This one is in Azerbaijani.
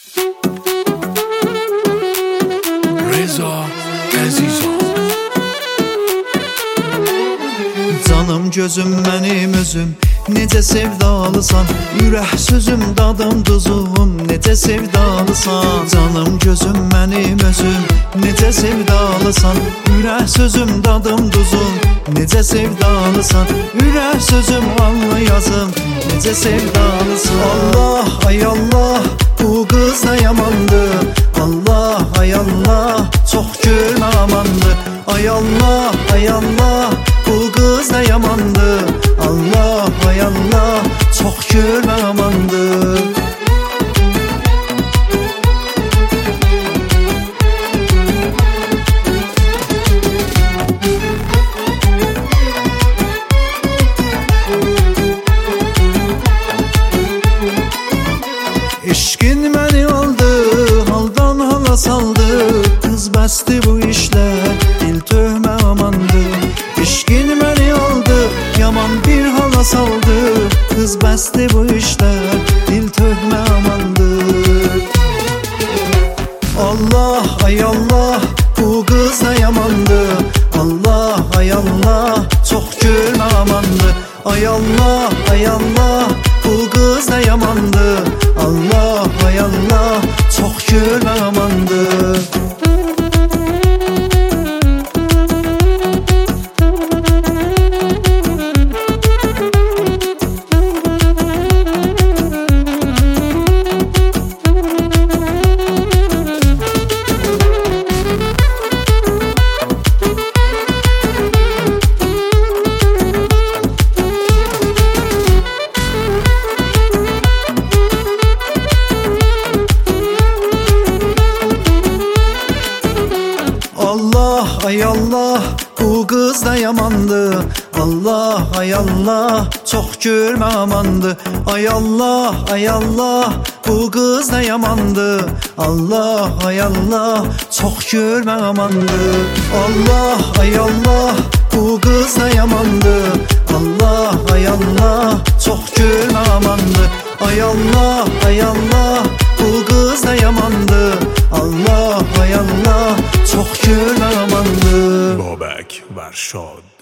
Reza Əzizov. Canım gözüm mənim özüm, necə sevdalısan. Ürək sözüm, dadım duzum, necə sevdalısan. Canım gözüm mənim özüm, necə sevdalısan. Ürək sözüm, dadım duzum, necə sevdalısan. Ürək sözüm, alnı yazım, necə sevdalısan. Allah, ay Allah, bu qız da yamandır. Allah, ay Allah, çox gülmə amandır. Ay Allah, ay Allah, bu qız da yamandır. Allah, ay Allah, çox gülmə amandır. Eşqin məni aldı, haldan hala saldı. Qız bəsdi bu işlər, dil töhmə amandır. Eşqin məni aldı, yaman bir hala saldı. Qız bəsdi bu işlər, dil töhmə amandır. Allah, ay Allah, bu qız da yamandır. Allah, ay Allah, çox gülmə amandır. Ay Allah, ay Allah, bu qız da yamandır. Allah, ay Allah, çox gülmə amandır. Allah, ay Allah, bu qız da yamandır. Allah, ay Allah, çox gülmə amandır. Ay Allah, ay Allah, bu qız da yamandır. Allah, ay Allah, çox gülmə amandır. Allah, ay Allah, bu qız da yamandır. Allah, ay Allah, çox gülmə amandır. Ay Allah, ay Allah, bu qız da yamandır. Allah, ay Allah, çox gülmə amandır. Babək Vərşad.